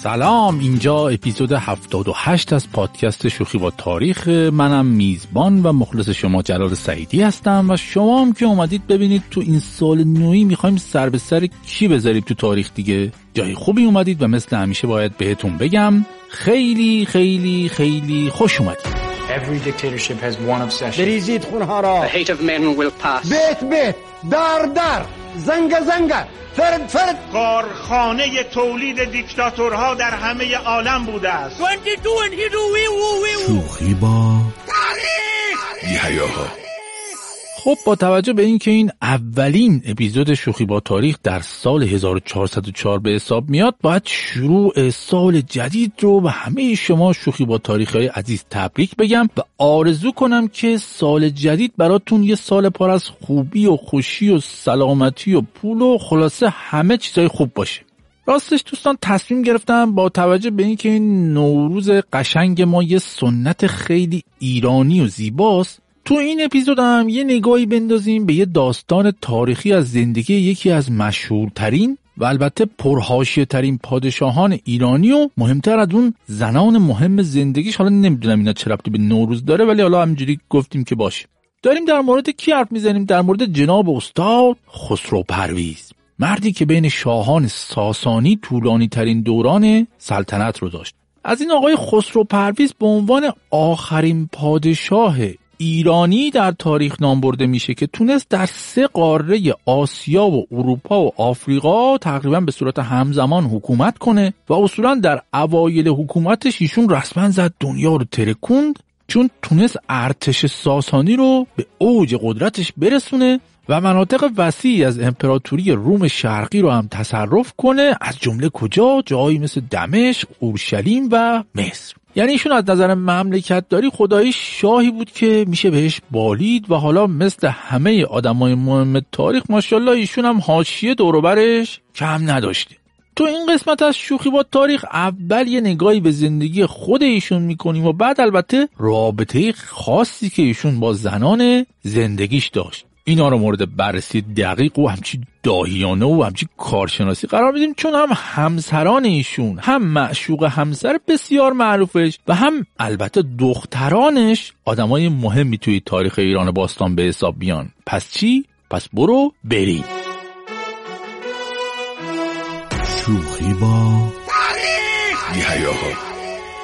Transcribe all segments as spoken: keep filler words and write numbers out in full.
سلام، اینجا اپیزود هفتاد و هشت از پادکست شوخی با تاریخ. منم میزبان و مخلص شما جلال سعیدی هستم و شما هم که اومدید ببینید تو این سال نوئی میخوایم سر به سر کی بذاریم تو تاریخ دیگه. جای خوبی اومدید و مثل همیشه باید بهتون بگم خیلی خیلی خیلی خوش اومدید. Every dictatorship has one obsession. بریزید خونها را. The hate of men will pass. بیت بیت، در در، زنگ زنگ، فرد فرد. کارخانه تولید دیکتاتورها در همه عالم بوده است. شوخی با تاریخ. یحیاها. خب با توجه به این که این اولین اپیزود شوخی با تاریخ در سال هزار و چهارصد و چهار به حساب میاد، باید شروع سال جدید رو به همه شما شوخی با تاریخ‌های عزیز تبریک بگم و آرزو کنم که سال جدید براتون یه سال پر از خوبی و خوشی و سلامتی و پول و خلاصه همه چیزای خوب باشه. راستش دوستان تصمیم گرفتم با توجه به این که این نوروز قشنگ ما یه سنت خیلی ایرانی و زیباست، تو این اپیزود هم یه نگاهی بندازیم به یه داستان تاریخی از زندگی یکی از مشهورترین و البته پرحاشیه ترین پادشاهان ایرانی و مهمتر از اون زنان مهم زندگیش. حالا نمیدونم اینا چه ربطی به نوروز داره، ولی حالا همینجوری گفتیم که باشه. داریم در مورد کی حرف میزنیم؟ در مورد جناب استاد خسرو پرویز، مردی که بین شاهان ساسانی طولانی ترین دوران سلطنت رو داشت. از این آقای خسرو پرویز به عنوان آخرین پادشاه ایرانی در تاریخ نام برده میشه که تونست در سه قاره آسیا و اروپا و آفریقا تقریبا به صورت همزمان حکومت کنه و اصولا در اوایل حکومتش ایشون رسما زد دنیا رو ترکوند، چون تونست ارتش ساسانی رو به اوج قدرتش برسونه و مناطق وسیعی از امپراتوری روم شرقی رو هم تصرف کنه، از جمله کجا؟ جایی مثل دمشق، اورشلیم و مصر. یعنی ایشون از نظر مملکت داری خدایی شاهی بود که میشه بهش بالید و حالا مثل همه آدمای مهم تاریخ ماشاءالله ایشون هم حاشیه دور و برش کم نداشته. تو این قسمت از شوخی با تاریخ اول یه نگاهی به زندگی خود ایشون میکنیم و بعد البته رابطه خاصی که ایشون با زنان زندگیش داشت، اینا رو مورد بررسی دقیق و همچی داهیانه و همچی کارشناسی قرار میدیم، چون هم همسران ایشون، هم معشوق همسر بسیار معروفش و هم البته دخترانش آدمای مهمی توی تاریخ ایران باستان به حساب بیان. پس چی؟ پس برو بریم شوخی با تاریخ. یحیاها.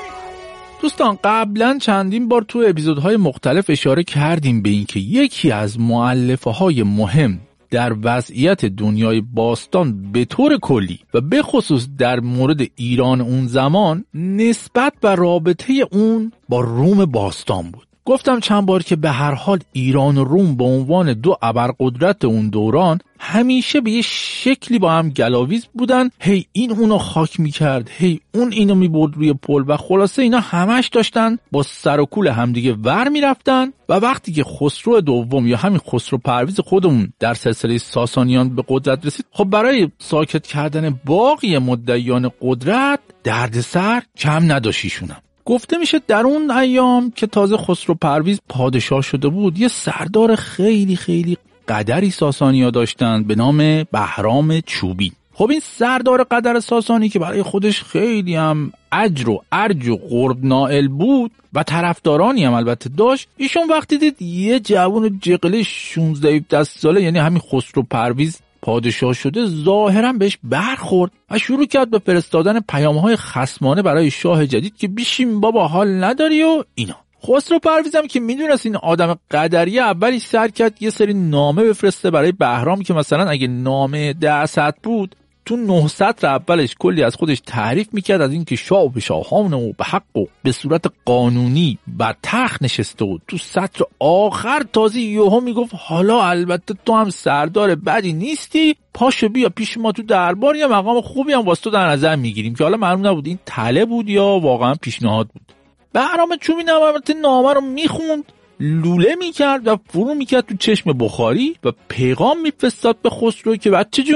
دوستان قبلا چندین بار تو اپیزودهای مختلف اشاره کردیم به این که یکی از مؤلفه‌های مهم در وضعیت دنیای باستان به طور کلی و به خصوص در مورد ایران اون زمان نسبت و رابطه اون با روم باستان بود. گفتم چند بار که به هر حال ایران و روم به عنوان دو ابرقدرت اون دوران همیشه به یه شکلی با هم گلاویز بودن، هی این اونو خاک میکرد، هی اون اینو میبرد روی پل و خلاصه اینا همش داشتن با سر و کول همدیگه ور میرفتن. و وقتی که خسرو دوم یا همین خسرو پرویز خودمون در سلسله ساسانیان به قدرت رسید، خب برای ساکت کردن باقی مدعیان قدرت دردسر کم نداشت ایشونم. گفته میشه در اون ایام که تازه خسرو پرویز پادشاه شده بود، یه سردار خیلی خیلی قدری ساسانی‌ها داشتن به نام بهرام چوبی. خب این سردار قدر ساسانی که برای خودش خیلی هم اجر و ارج و قرب نائل بود و طرفدارانی هم البته داشت، ایشون وقتی دید یه جوان جقله شانزده هفده ساله یعنی همین خسرو پرویز پادشاه شده، ظاهرا بهش برخورد و شروع کرد به فرستادن پیام‌های خصمانه برای شاه جدید که بیشیم بابا حال نداری و اینا. خسرو پرویز هم که میدونست این آدم قدریه، اولی سر کرد یه سری نامه بفرسته برای بهرام که مثلا اگه نامه ده سطر بود تو نه سطر اولش کلی از خودش تعریف میکرد از اینکه شاه به شاهانه و به حق و به صورت قانونی بر تخت نشسته بود. تو سطر آخر تازه یهو میگفت حالا البته تو هم سردار بدی نیستی، پاشو بیا پیش ما تو دربار، یه مقام خوبی هم واسه تو در نظر میگیریم، که حالا معلوم نبود این طلب بود یا واقعا پیشنهاد بود. بهرام چوبی البته نامه رو میخوند، لوله میکرد و فرو میکرد تو چشم بخاری و پیغام میفرستاد به خسرو که بچه جون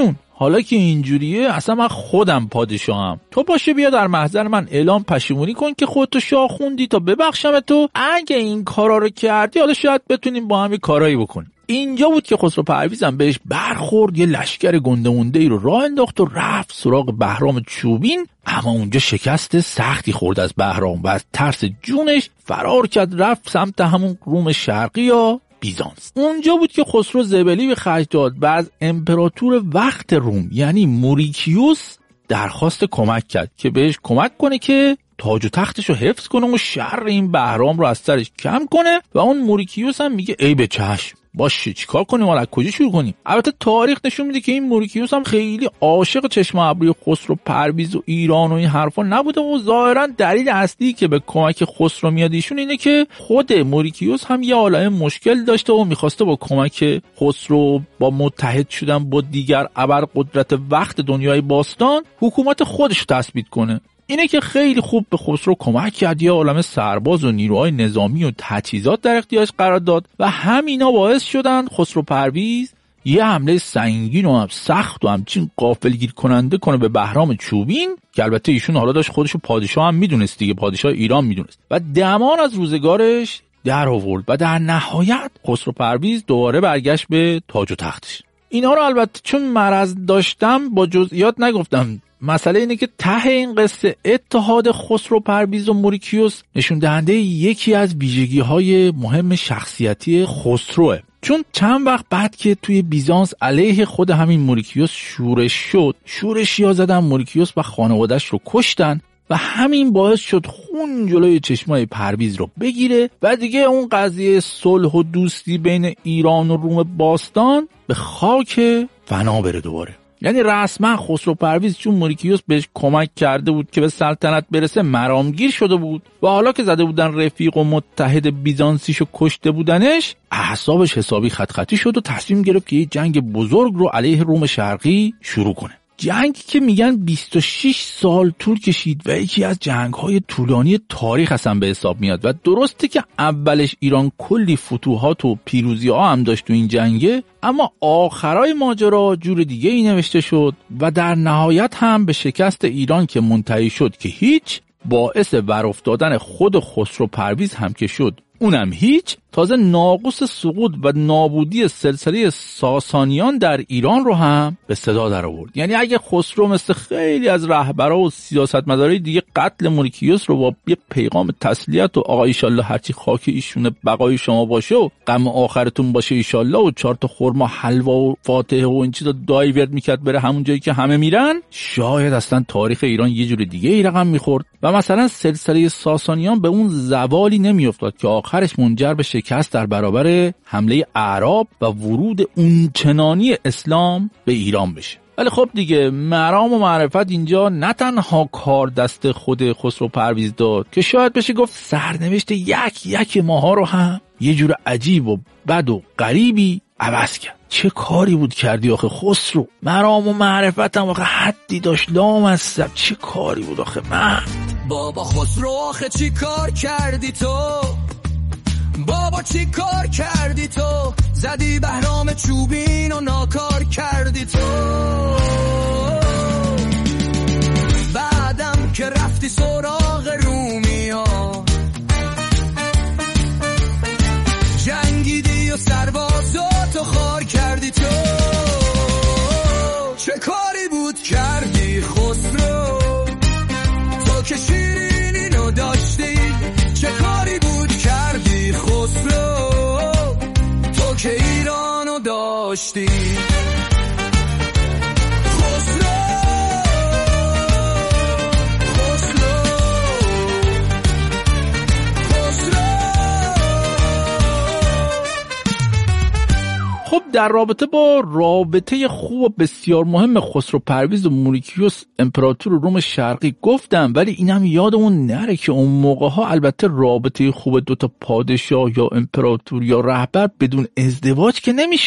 حالا که اینجوریه اصلا من خودم پادشاهم، تو باشه بیا در محضر من اعلام پشیمونی کن که خودتو شاه خوندی تا ببخشم تو. اگه این کارا رو کردی حالا شاید بتونیم با هم یه کارایی بکنیم. اینجا بود که خسرو پرویزم بهش برخورد، یه لشکر گنده مونده ای رو راه انداخت و رفت سراغ بهرام چوبین. اما اونجا شکست سختی خورد از بهرام و از ترس جونش فرار کرد، رفت سمت همون روم شرقی یا بیزانس. اونجا بود که خسرو زبلی به خرج داد و از امپراتور وقت روم یعنی موریکیوس درخواست کمک کرد که بهش کمک کنه که تاج و تختش رو حفظ کنه و شر این بهرام رو از سرش کم کنه. و اون موریکیوس هم میگه ای به چشم، باشه چیکار کنیم، حالا کجا شروع کنیم؟ البته تاریخ نشون میده که این موریکیوس هم خیلی عاشق چشم ابروی خسرو پرویز و ایران و این حرفا نبوده و ظاهرا دلیل اصلی که به کمک خسرو میاد ایشون اینه که خود موریکیوس هم یه عالمه مشکل داشته و میخواسته با کمک خسرو با متحد شدن با دیگر ابرقدرت وقت دنیای باستان حکومت خودش رو تثبیت کنه. اینه که خیلی خوب به خسرو کمک کرد، یه عالمه سرباز و نیروهای نظامی و تجهیزات در اختیارش قرار داد و همینا باعث شدن خسرو پرویز یه حمله سنگین و هم سخت و همچین غافلگیر کننده کنه به بهرام چوبین که البته ایشون حالا داشت خودشو پادشاه هم میدونست دیگه، پادشاه ایران میدونست و دمان از روزگارش در آورد و در نهایت خسرو پرویز دوباره برگشت به تاج و تختش. اینا رو البته چون مرض داشتم با جزئیات نگفتم. مسئله اینه که ته این قصه اتحاد خسرو پرویز و موریکیوس نشون دهنده یکی از ویژگی‌های مهم شخصیتی خسروه. چون چند وقت بعد که توی بیزانس علیه خود همین موریکیوس شورش شد، شورشی‌ها زدن موریکیوس و خانواده‌اش رو کشتن و همین باعث شد خون جلوی چشمای پرویز رو بگیره و دیگه اون قضیه صلح و دوستی بین ایران و روم باستان به خاک فنا بره دوباره. یعنی رسما خسرو پرویز چون موریکیوس بهش کمک کرده بود که به سلطنت برسه مرامگیر شده بود و حالا که زده بودن رفیق و متحد بیزانسیشو کشته بودنش، اعصابش حسابی خط خطی شد و تصمیم گرفت که یه جنگ بزرگ رو علیه روم شرقی شروع کنه. جنگی که میگن بیست و شش سال طول کشید و یکی از جنگ‌های طولانی تاریخ اصلا به حساب میاد و درسته که اولش ایران کلی فتوحات و پیروزی‌ها هم داشت تو این جنگه، اما آخرای ماجرا جور دیگه ای نوشته شد و در نهایت هم به شکست ایران که منتهی شد که هیچ، باعث برافتادن خود خسرو پرویز هم که شد اونم هیچ، تازه ناقوس سقوط و نابودی سلسله ساسانیان در ایران رو هم به صدا در آورد. یعنی اگه خسرو مثل خیلی از رهبرا و سیاستمدارای دیگه قتل موریکیوس رو با یه پیغام تسلیت و آقا ایشالله هرچی خاک ایشونه بقای شما باشه و غم آخرتون باشه ایشالله و چهار تا خرما حلوا و فاتحه و این چیزا دایورت میکرد بره همون جایی که همه میرن، شاید اصلا تاریخ ایران یه جور دیگه ای رقم میخورد و مثلا سلسله ساسانیان به اون زوالی نمیافتاد که آخرش منجر به شکست در برابر حمله اعراب و ورود اونچنانی اسلام به ایران بشه. ولی خب دیگه مرام و معرفت اینجا نه تنها کار دست خود خسرو پرویز داد که شاید بشه گفت سرنوشت یک یک ماها رو هم یه جور عجیب و بد و غریبی عوض کرد. چه کاری بود کردی آخه خسرو؟ مرام و معرفت هم آخه حدی داشت لامصب. چه کاری بود آخه من؟ بابا خسرو آخه چی کار کردی تو؟ بابا چی کار کردی تو؟ زدی بهرام چوبین و ناکار کردی تو. بعدم که رفتی سراغ رومیا جنگیدی و سربازاتو خار کردی تو. چه کاری بود کردی خسرو؟ تو که شیرین اینو داشتی. چه کاری بود کردی خسرو؟ تو که ایرانو داشتی. خب در رابطه با رابطه خوب و بسیار مهم خسرو پرویز و موریکیوس امپراتور روم شرقی گفتم، ولی اینم یادمون نره که اون موقع ها البته رابطه خوب دوتا پادشاه یا امپراتور یا رهبر بدون ازدواج که نمیشد.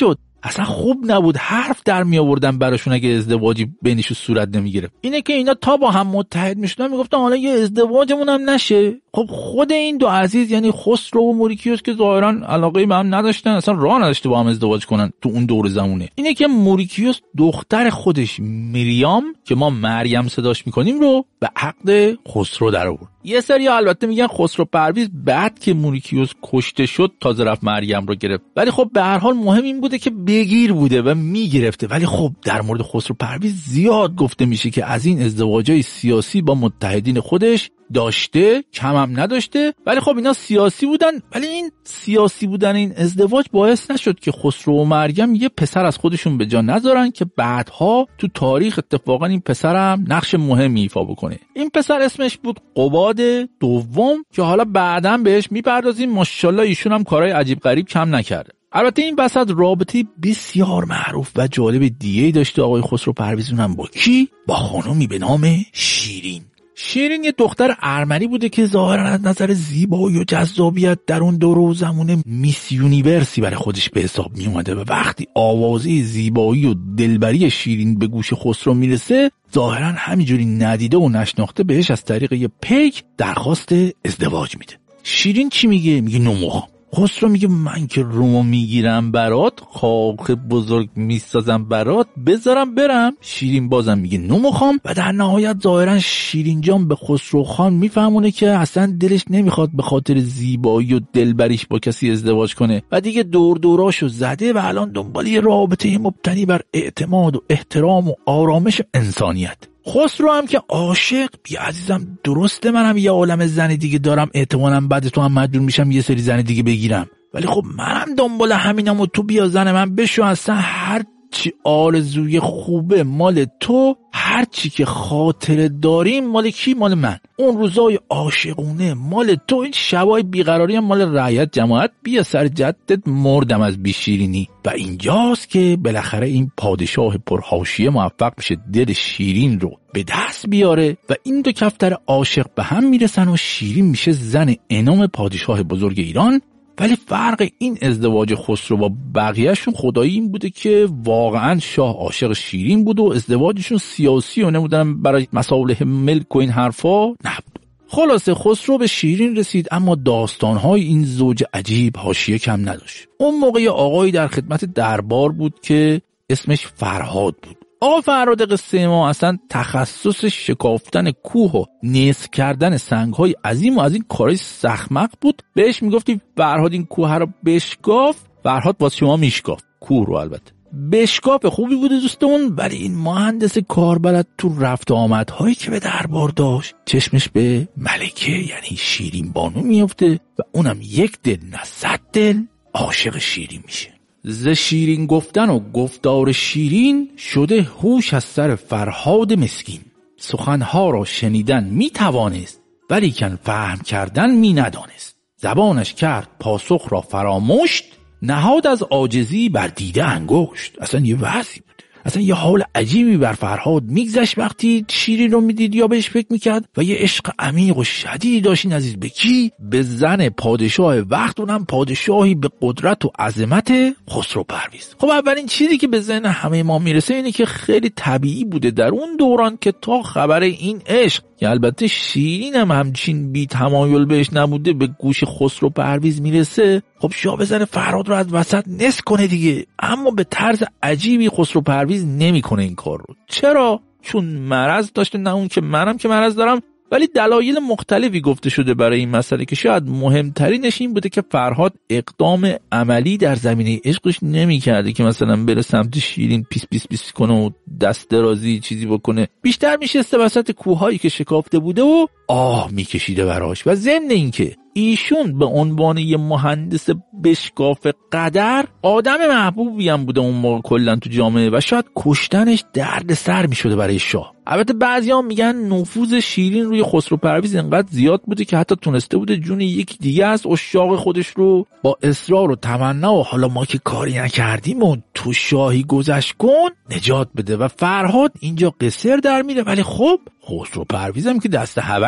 اصلا خوب نبود، حرف در می آوردن براشون اگه ازدواجی بینشون صورت نمی گرفت. اینه که اینا تا با هم متحد میشدن میگفتن حالا یه ازدواجمون هم نشه. خب خود این دو عزیز یعنی خسرو و موریکیوس که ظاهرا علاقه به هم نداشتن، اصلا راه نداشته با هم ازدواج کنن تو اون دور زمونه، اینه که موریکیوس دختر خودش میریام که ما مریم صداش میکنیم رو به عقد خسرو در آورد. یه سری البته میگن خسرو پرویز بعد که موریکیوس کشته شد تازه رفت مریم رو گرفت، ولی خب به هر حال مهم این بوده که بگیر بوده و میگرفته. ولی خب در مورد خسرو پرویز زیاد گفته میشه که از این ازدواجای سیاسی با متحدین خودش داشته، کم هم نداشته. ولی خب اینا سیاسی بودن، ولی این سیاسی بودن این ازدواج باعث نشد که خسرو و مریم یه پسر از خودشون به جا نذارن که بعدها تو تاریخ اتفاقا این پسر هم نقش مهمی ایفا بکنه. این پسر اسمش بود قباد دوم که حالا بعداً بهش میپردازیم. ماشاءالله ایشون هم کارهای عجیب غریب کم نکرده. البته این وسط رابطه بسیار معروف و جالب دیگه‌ای داشته آقای خسرو پرویزون هم. با کی؟ با خانومی به نام شیرین. شیرین یه دختر ارمنی بوده که ظاهرا از نظر زیبایی و جذابیت در اون دور و زمان میس یونیورسی برای خودش به حساب می اومده و وقتی آوازه زیبایی و دلبری شیرین به گوش خسرو میرسه ظاهرا همینجوری ندیده و نشناخته بهش از طریق یه پیک درخواست ازدواج میده. شیرین چی میگه؟ میگه نموخوام. خسرو میگه من که رومو میگیرم برات، خاک بزرگ میسازم برات، بذارم برم. شیرین بازم میگه نموخوام و در نهایت ظاهرا شیرین جان به خسرو خان میفهمونه که اصلا دلش نمیخواد به خاطر زیبایی و دلبریش با کسی ازدواج کنه و دیگه دور دوراشو زده و الان دنبال یه رابطه مبتنی بر اعتماد و احترام و آرامش انسانیت. خسرو هم که عاشق، بیا عزیزم درسته منم یه عالم زن دیگه دارم، احتمالاً بعد تو هم مجبور میشم یه سری زن دیگه بگیرم، ولی خب منم دنبال همینم و تو بیا زن من بشو، اصلا هر چی آرزوی خوبه مال تو، هر چی که خاطره داریم مال کی؟ مال من. اون روزای عاشقونه مال تو، این شبای بیقراری هم مال رعیت جماعت، بیا سر جدت مردم از بیشیرینی. و اینجاست که بالاخره این پادشاه پرحاشیه موفق میشه دل شیرین رو به دست بیاره و این دو کفتر عاشق به هم میرسن و شیرین میشه زن انام پادشاه بزرگ ایران. ولی فرق این ازدواج خسرو با بقیهشون خدایی این بوده که واقعا شاه عاشق شیرین بود و ازدواجشون سیاسی و نمودن برای مصالح ملک و این حرفا نبود. خلاصه خسرو به شیرین رسید، اما داستانهای این زوج عجیب حاشیه کم نداشت. اون موقع آقایی در خدمت دربار بود که اسمش فرهاد بود. آقا فرهاد قصه ما اصلا تخصص شکافتن کوه و نصف کردن سنگ‌های عظیم و از این کارهای سخمق بود. بهش میگفتی فرهاد این کوه رو بشکاف، فرهاد واسه شما میشکاف کوه رو. البته بشکاف خوبی بوده دوستمون، ولی این مهندس کاربلد تو رفت آمدهایی که به دربار داشت چشمش به ملکه یعنی شیرین بانو میفته و اونم یک دل نه صد دل عاشق شیرین میشه. ز شیرین گفتن و گفتار شیرین شده هوش از سر فرهاد مسکین. سخنها را شنیدن می توانست ولیکن فهم کردن می ندانست. زبانش کرد پاسخ را فراموشت، نهاد از عاجزی بر دیده انگشت. اصلا یه وضعی بود، اصلا یه حال عجیبی بر فرهاد میگذشت وقتی شیرین رو میدید یا بهش فکر میکرد و یه عشق عمیق و شدیدی داشتین عزیز. به کی؟ به زن پادشاه وقت، اونم پادشاهی به قدرت و عظمت خسرو پرویز. خب اولین چیزی که به ذهن همه ما میرسه اینه که خیلی طبیعی بوده در اون دوران که تا خبر این عشق که البته شیرین هم همچین بی تمایل بهش نبوده به گوش خسرو پرویز میرسه، خب شاه بزنه فرهاد رو از وسط نصف کنه دیگه. اما به طرز عجیبی خسرو پرویز نمیکنه این کار رو. چرا؟ چون مرض داشته، نه اون که منم که مرض دارم، ولی دلایل مختلفی گفته شده برای این مسئله که شاید مهمترینش این بوده که فرهاد اقدام عملی در زمینه عشقش نمی‌کرده که مثلا بره سمت شیرین پیس پیس پیس کنه و دست درازی چیزی بکنه، بیشتر میشسته وسط کوههایی که شکافته بوده و آه میکشیده براش. و ضمن این که ایشون به عنوان یه مهندس بشکاف قدر آدم محبوبی هم بوده اون موقع کلا تو جامعه و شاید کشتنش درد سر میشده برای شاه. البته بعضیا میگن نفوذ شیرین روی خسرو پرویز انقدر زیاد بوده که حتی تونسته بوده جون یک دیگه از عشاق خودش رو با اصرار و تمنا و حالا ما که کاری نکردیم و تو شاهی گذشت کن نجات بده. و فرهاد اینجا قصر در میره، ولی خب خسرو پرویز هم که دست هونگ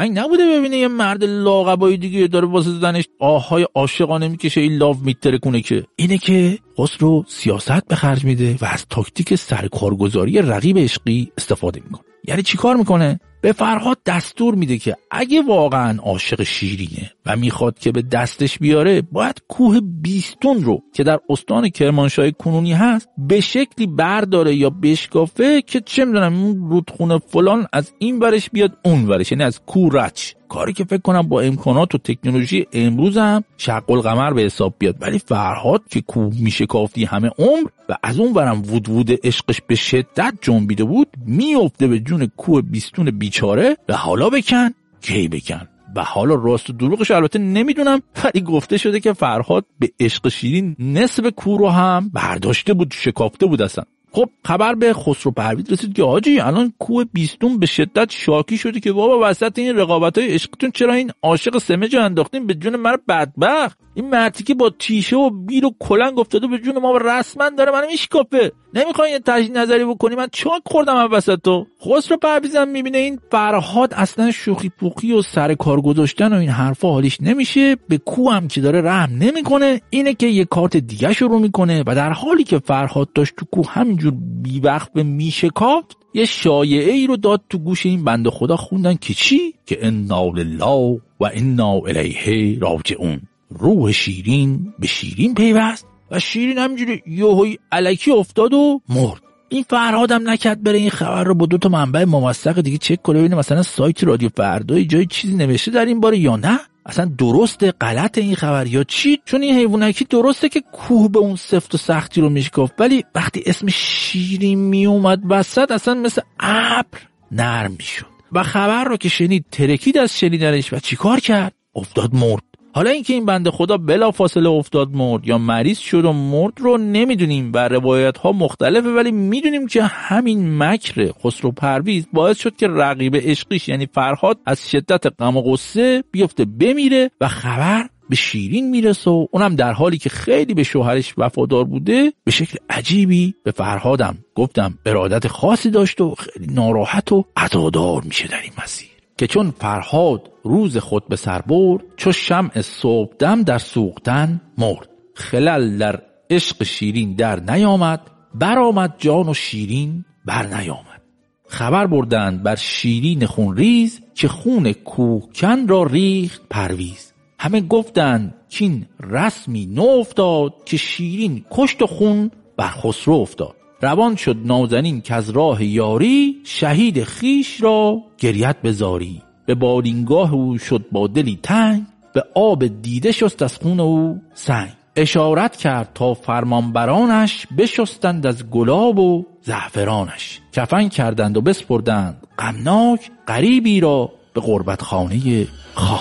قشنگ نبوده ببینه یه مرد لاغبای دیگه داره واسه زنش آهای عاشقانه میکشه این لاو میترکونه؟ که اینه که خسرو سیاست به خرج میده و از تاکتیک سرکارگزاری رقیب عشقی استفاده میکنه. یعنی چی کار میکنه؟ به فرهاد دستور میده که اگه واقعا عاشق شیرینه و میخواد که به دستش بیاره، باید کوه بیستون رو که در استان کرمانشاه کنونی هست به شکلی برداره یا بشکافه که چه میدونم اون رودخونه فلان از این ورش بیاد اون ورش، یعنی از کوه رچ. کاری که فکر کنم با امکانات و تکنولوژی امروز هم شق القمر به حساب بیاد. ولی فرهاد که کوه میشه کافتی همه عمر و از اون ورم وود وود عشقش به شدت جنبیده بود، میفته به جون کوه بیستون بیچاره و حالا بکن کی بکن. و حالا راست و دروغش البته نمیدونم، ولی گفته شده که فرهاد به عشق شیرین نصف کوه رو هم برداشته بود، شکافته بود اصلا. خب خبر به خسرو پرویز رسید که آجی الان کوه بیستون به شدت شاکی شده که بابا وسط این رقابت‌های عشقتون چرا این عاشق سمج انداختین به جون من بدبخت؟ این مرتی که با تیشه و بیر و کلنگ افتاده به جون ما رسما داره منو میشکافه. نمیخوای یه تجدید نظری بکنی؟ من چاک خوردم من وسط تو. خسرو پرویزم میبینه این فرهاد اصلا شوخی پوخی و سر کار گذاشتن و این حرفا حالیش نمیشه، به کوه هم که داره رحم نمیکنه. اینه که یه کارت دیگه شروع میکنه و در حالی که فرهاد داشت تو کوه همینجور بی وقت به میشکافت، یه شایعه ای رو داد تو گوش این بنده خدا خوندن که چی؟ که انا لله و انا الیه راجعون. روح شیرین به شیرین پیوست و شیرین همینجوری یهویی الکی افتاد و مرد. این فرهادم نکرد بره این خبر رو با دو تا منبع موثق دیگه چک کنه ببینه مثلا سایت رادیو فردا جای چیزی نوشته در این باره یا نه، اصلا درسته غلط این خبر یا چی. چون این حیوانکی درسته که کوه به اون سفت و سختی رو میشکافت، ولی وقتی اسم شیرین می اومد وسط اصلا مثل ابر نرم میشد. و خبر رو که شنید ترکید از شنیدنش و چیکار کرد؟ افتاد مرد. حالا اینکه این بنده خدا بلا فاصله افتاد مرد یا مریض شد و مرد رو نمیدونیم و روایت ها مختلفه، ولی میدونیم که همین مکر خسرو پرویز باعث شد که رقیب عشقیش یعنی فرهاد از شدت غم و غصه بیفته بمیره و خبر به شیرین میرسه و اونم در حالی که خیلی به شوهرش وفادار بوده به شکل عجیبی به فرهادم گفتم ارادت خاصی داشت و خیلی ناراحت و عزادار میشه در این مسیر. که چون فرهاد روز خود به سر برد، چو شمع صبحدم در سوختن مرد. خلل در عشق شیرین در نیامد، برآمد جان و شیرین بر نیامد. خبر بردند بر شیرین خون ریز، که خون کوهکن را ریخت پرویز. همه گفتند کین رسمی نو افتاد، که شیرین کشت و خون بر خسرو افتاد. روان شد نازنین که از راه یاری، شهید خیش را گریت بزاری. به بالینگاه او شد با دلی تنگ، به آب دیده شست از خون او سنگ. اشارت کرد تا فرمانبرانش، بشستند از گلاب و زعفرانش. کفن کردند و بسپردند غمناک، غریبی را به غربت خانه خاک.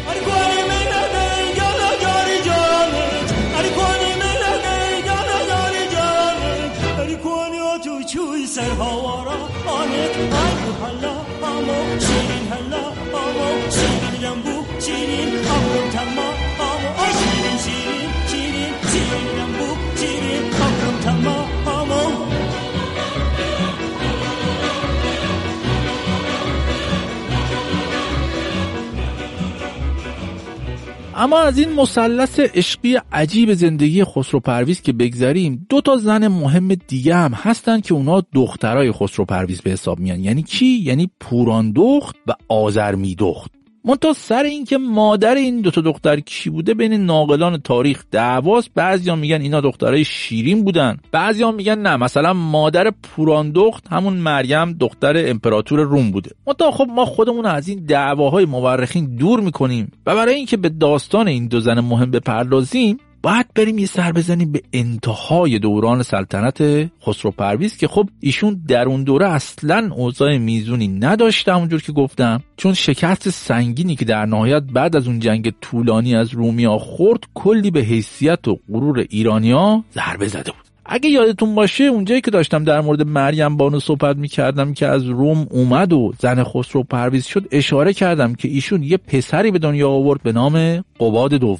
اما از این مثلث عشقی عجیب زندگی خسرو پرویز که بگذریم، دو تا زن مهم دیگه هم هستن که اونا دخترای خسرو پرویز به حساب میان. یعنی کی؟ یعنی پوراندخت و آذرمیدخت. منتها سر این که مادر این دوتا دختر کی بوده بین ناقلان تاریخ دعواست. بعضیا میگن اینا دخترای شیرین بودن، بعضیا میگن نه مثلا مادر پوراندخت همون مریم دختر امپراتور روم بوده. منتها خب ما خودمون از این دعواهای مورخین دور میکنیم و برای اینکه به داستان این دو زن مهم بپردازیم باید بریم یه سر بزنیم به انتهای دوران سلطنت خسرو پرویز که خب ایشون در اون دوره اصلاً اوضاع میزونی نداشته، همونجور که گفتم، چون شکست سنگینی که در نهایت بعد از اون جنگ طولانی از رومیا خورد کلی به حیثیت و غرور ایرانیا ضربه زده بود. اگه یادتون باشه اونجایی که داشتم در مورد مریم بانو صحبت میکردم که از روم اومد و زن خسرو پرویز شد، اشاره کردم که ایشون یه پسری به دنیا آورد به نام قباد دوم.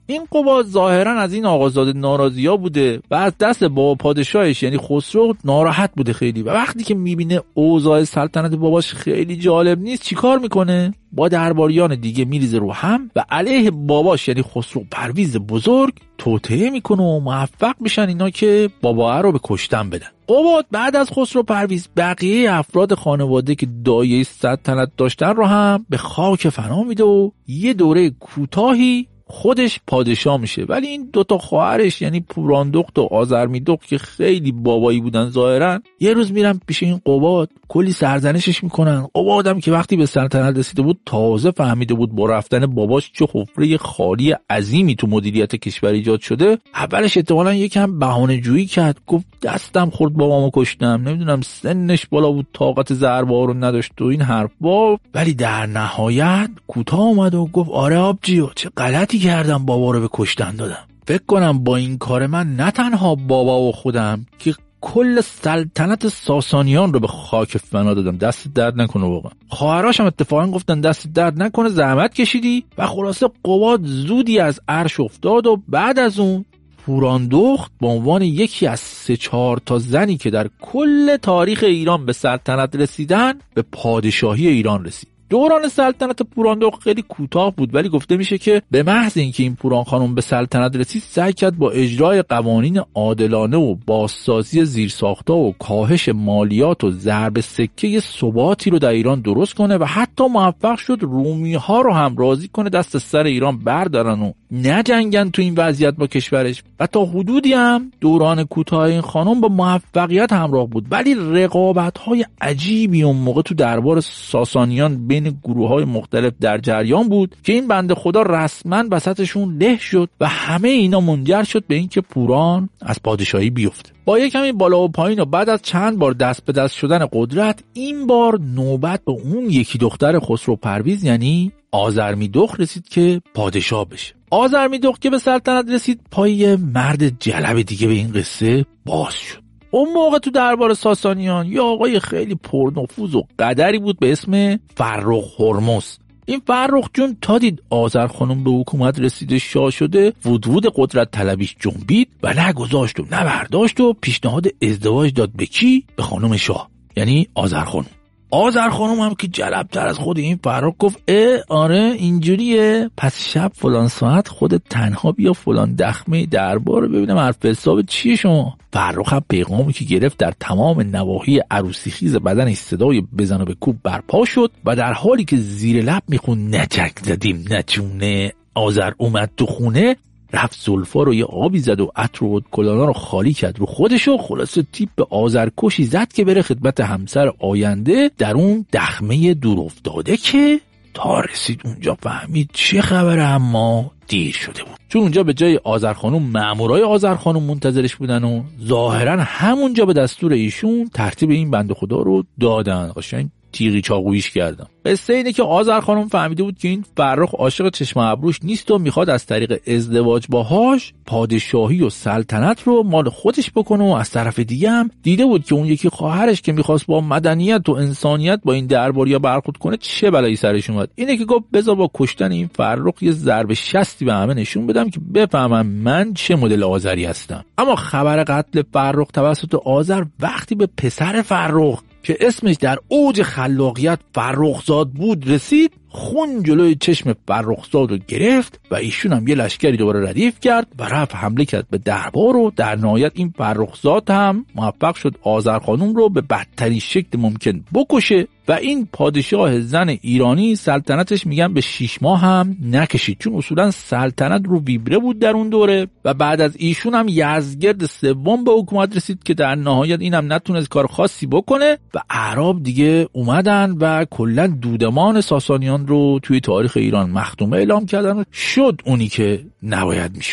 این قباد ظاهرا از این آقازاده ناراضی‌ها بوده و از دست بابا پادشاهش یعنی خسرو ناراحت بوده خیلی و وقتی که میبینه اوضاع سلطنت باباش خیلی جالب نیست چیکار میکنه؟ با درباریان دیگه میریزه رو هم و علیه باباش یعنی خسرو پرویز بزرگ توطئه میکنه و موفق میشن اینا که بابا رو به کشتن بدن. قباد بعد از خسرو پرویز بقیه افراد خانواده که دایه سلطنت داشتن رو هم به خاک فنا میده و یه دوره کوتاهی خودش پادشاه میشه. ولی این دوتا خواهرش یعنی پوراندخت و آذرمیدخت که خیلی بابایی بودن ظاهرا یه روز میرن پیش این قباد کلی سرزنشش میکنن. قبادم که وقتی به سلطنت رسیده بود تازه فهمیده بود با رفتن باباش چه حفره خالی عظیمی تو مدیریت کشور ایجاد شده. اولش احتمالاً یکم بهانه جویی کرد، گفت دستم خورد بابامو کشتم، نمیدونم سنش بالا بود طاقت ضربه رو نداشت و این حرفا. ولی در نهایت کوتاه اومد و گفت آره آبجیو چه غلطی کردم بابا رو به کشتن دادم. فکر کنم با این کار من نه تنها بابا و خودم که کل سلطنت ساسانیان رو به خاک فنا دادم. دست درد نکنه واقعا. خواهراشم اتفاقا گفتن دست درد نکنه زحمت کشیدی. و خلاصه قباد زودی از عرش افتاد و بعد از اون پوراندخت به عنوان یکی از سه چهار تا زنی که در کل تاریخ ایران به سلطنت رسیدن به پادشاهی ایران رسید. دوران سلطنت پوراندخت خیلی کوتاه بود ولی گفته میشه که به محض اینکه این پوران خانم به سلطنت رسید سعی کرد با اجرای قوانین عادلانه و بازسازی زیرساخت‌ها و کاهش مالیات و ضرب سکه ثباتی رو در ایران درست کنه و حتی موفق شد رومی‌ها رو هم راضی کنه دست سر ایران بردارن و نجنگن تو این وضعیت با کشورش. و تا حدودی هم دوران کوتاه این خانم با موفقیت همراه بود ولی رقابت‌های عجیبی اون موقع تو دربار ساسانیان بین گروه‌های مختلف در جریان بود که این بنده خدا رسما وسطشون له شد و همه اینا منجر شد به اینکه پوران از پادشاهی بیفته. با یک کمی بالا و پایین و بعد از چند بار دست به دست شدن قدرت این بار نوبت به اون یکی دختر خسرو پرویز یعنی آذرمیدخت رسید که پادشاه بشه. آذرمیدخت که به سلطنت رسید پای مرد جلب دیگه به این قصه باز شد. اون موقع تو دربار ساسانیان یه آقای خیلی پرنفوذ و قدری بود به اسم فرخ هرمز. این فرخ جون تا دید آذر خانم به حکومت رسیده شاه شده وودوود قدرت طلبیش جنبید و نگذاشت و نبرداشت و پیشنهاد ازدواج داد به کی؟ به خانم شاه یعنی آذر خانم. آذر خانم هم که جلبتر از خود این فرخ گفت اه آره اینجوریه، پس شب فلان ساعت خودت تنها بیا فلان دخمه دربار رو ببینم حرف حساب چیه شما. فرخ هم پیغامی که گرفت در تمام نواحی عروسی خیز بدنش صدای بزن و به کوب برپا شد و در حالی که زیر لب میخون نچک زدیم نچونه آذر اومد تو خونه رفت زلفا رو یه آبی زد و عطر و کلانا رو خالی کرد رو خودش و خلاصه تیپ به آذرکشی زد که بره خدمت همسر آینده در اون دخمه دور افتاده که تا رسید اونجا فهمید چه خبره اما دیر شده بود. چون اونجا به جای آذر خانم مامورای آذر خانم منتظرش بودن و ظاهرا همونجا به دستور ایشون ترتیب این بنده خدا رو دادن. قشنگ تیغی چاقویش کردم. قصه اینه که آذر خانم فهمیده بود که این فرخ عاشق چشم ابروش نیست و میخواد از طریق ازدواج باهاش پادشاهی و سلطنت رو مال خودش بکنه و از طرف دیگه هم دیده بود که اون یکی خواهرش که میخواست با مدنیت و انسانیت با این درباریا برخورد کنه چه بلایی سرش اومد. اینه که گفت بذار با کشتن این فرخ یه ضربه شستی به همه نشون بدم که بفهمم من چه مدل آذری هستم. اما خبر قتل فرخ توسط آذر وقتی به پسر فرخ که اسمش در اوج خلاقیت فرخزاد بود رسید خون جلوی چشم فرخزاد رو گرفت و ایشون هم یه لشکری دوباره ردیف کرد و رفت حمله کرد به دربار و در نهایت این فرخزاد هم موفق شد آذر خانم رو به بدترین شکل ممکن بکشه و این پادشاه زن ایرانی سلطنتش میگن به شیش ماه هم نکشید چون اصولا سلطنت رو ویبره بود در اون دوره. و بعد از ایشون هم یزدگرد سوم به حکومت رسید که در نهایت اینم نتونست کار خاصی بکنه و اعراب دیگه اومدن و کلا دودمان ساسانیان رو توی تاریخ ایران مختومه اعلام کردن و شد اونی که نباید میشد.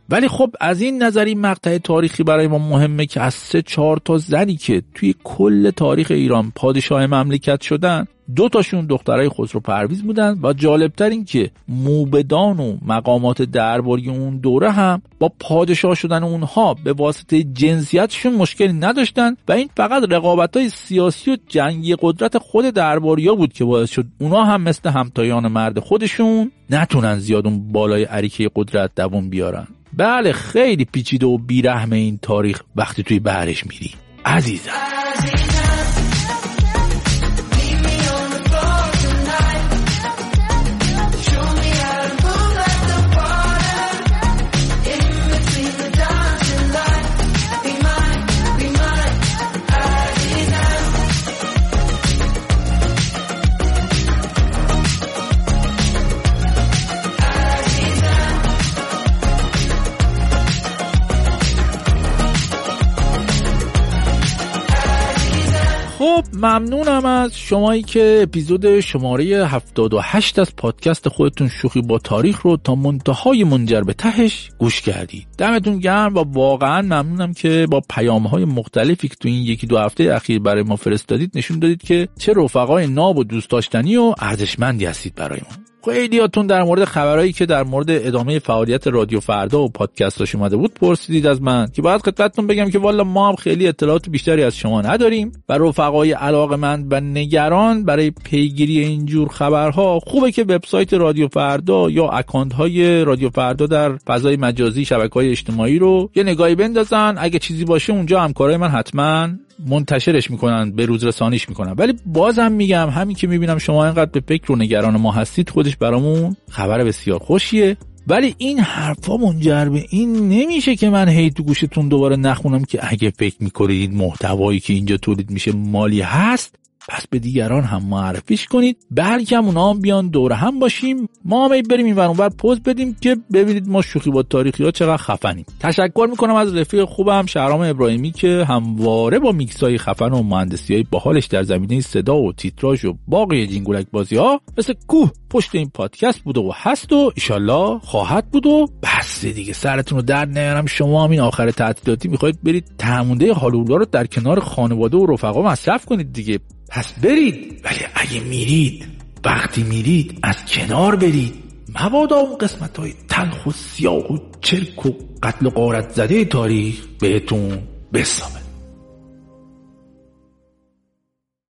ولی خب از این نظر این مقطع تاریخی برای ما مهمه که از سه چهار تا زنی که توی کل تاریخ ایران پادشاه مملکت شدن، دو تاشون دخترای خسرو پرویز بودن و جالبتر این که موبدان و مقامات درباری اون دوره هم با پادشاه شدن اونها به واسطه جنسیتشون مشکلی نداشتن و این فقط رقابت‌های سیاسی و جنگی قدرت خود درباریا بود که باعث شد اونا هم مثل همتایان مرد خودشون نتونن زیاد اون بالای اریکه قدرت دووم بیارن. بله خیلی پیچیده و بیرحم این تاریخ وقتی توی بحرش میری عزیزم. خب ممنونم از شمایی که اپیزود شماره هفتاد و هشت از پادکست خودتون شوخی با تاریخ رو تا منتهای منجر به تهش گوش کردید. دمتون گرم و واقعا ممنونم که با پیام‌های مختلفی که تو این یکی دو هفته اخیر برای ما فرستادید نشون دادید که چه رفقای ناب و دوست داشتنی و ارزشمندی هستید برای ما. خیلیاتون در مورد خبرایی که در مورد ادامه فعالیت رادیو فردا و پادکستاش اومده بود پرسیدید از من که باید خدمتتون بگم که والا ما هم خیلی اطلاعات بیشتری از شما نداریم و رفقای علاقه‌مند و نگران برای پیگیری اینجور خبرها خوبه که وبسایت رادیو فردا یا اکانت‌های رادیو فردا در فضای مجازی شبکه‌های اجتماعی رو یه نگاهی بندازن. اگه چیزی باشه اونجا همکارای من حتماً منتشرش میکنن، به روز رسانیش میکنن. ولی بازم میگم همین که میبینم شما اینقدر به فکر و نگران ما هستید خودش برامون خبر بسیار خوشیه. ولی این حرفا منجر به این نمیشه که من هی تو گوشتون دوباره نخونم که اگه فکر میکنید محتوایی که اینجا تولید میشه مالی هست پس به دیگران هم معرفیش کنید، بلکه هم اونا هم بیان دور هم باشیم، ما هم بریم این ور اون ور پوز بدیم که ببینید ما شوخی با تاریخی ها چقدر خفنیم. تشکر میکنم از رفیق خوبم شهرام ابراهیمی که همواره با میکسای خفن و مهندسیای باحالش در زمینه صدا و تیتراژ و باقی جینگولک بازی ها مثل کوه پشت این پادکست بوده و هست و ایشالله خواهد بود. و بس دیگه سرتون رو درد نیارم، شما هم این آخر تعطیلاتی میخواید برید تمونده هالولا رو در کنار خانواده و رفقا مصرف کنید دیگه، پس برید. ولی اگه میرید وقتی میرید از کنار برید، مبادا اون قسمت های تلخ و سیاه و چرک و قتل و غارت زده تاریخ بهتون بسامه.